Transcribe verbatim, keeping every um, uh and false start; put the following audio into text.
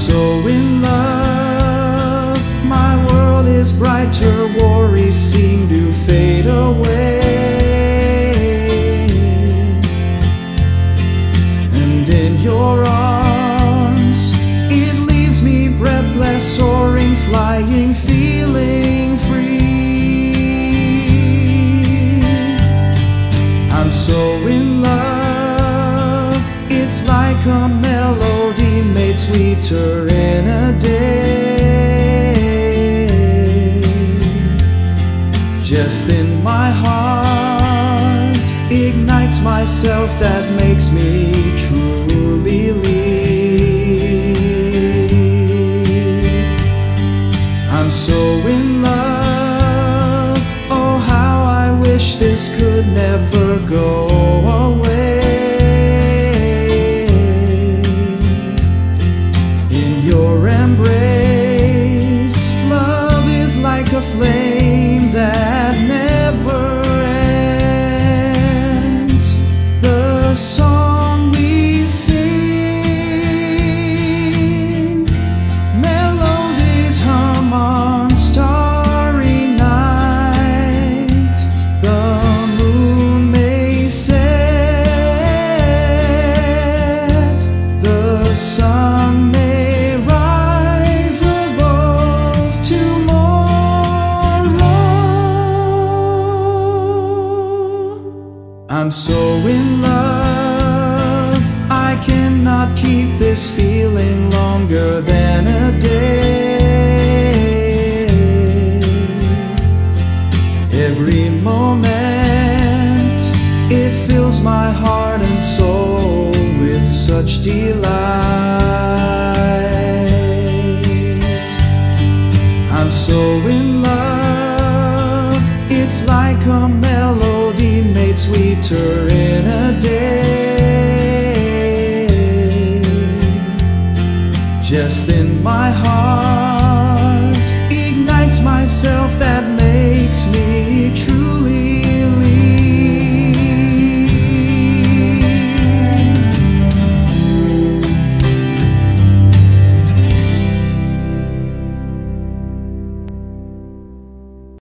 so in love, my world is brighter, worries seem to fade away. And in your arms, it leaves me breathless, soaring, flying, feeling free. I'm so in love, it's like a melody made sweeter in a day. Just in my heart ignites myself that makes me truly leave. I'm so in love, oh how I wish this could never go away. Your embrace, love is like a flame that never ends. The song we sing, melodies hum on starry night. The moon may set, the sun may I'm so in love, I cannot keep this feeling longer than a day. Every moment, it fills my heart and soul with such delight. I'm so in love, it's like a melody made sweeter in a day. Just in my heart ignites myself that